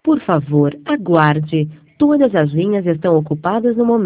Por favor, aguarde. Todas as linhas estão ocupadas no momento.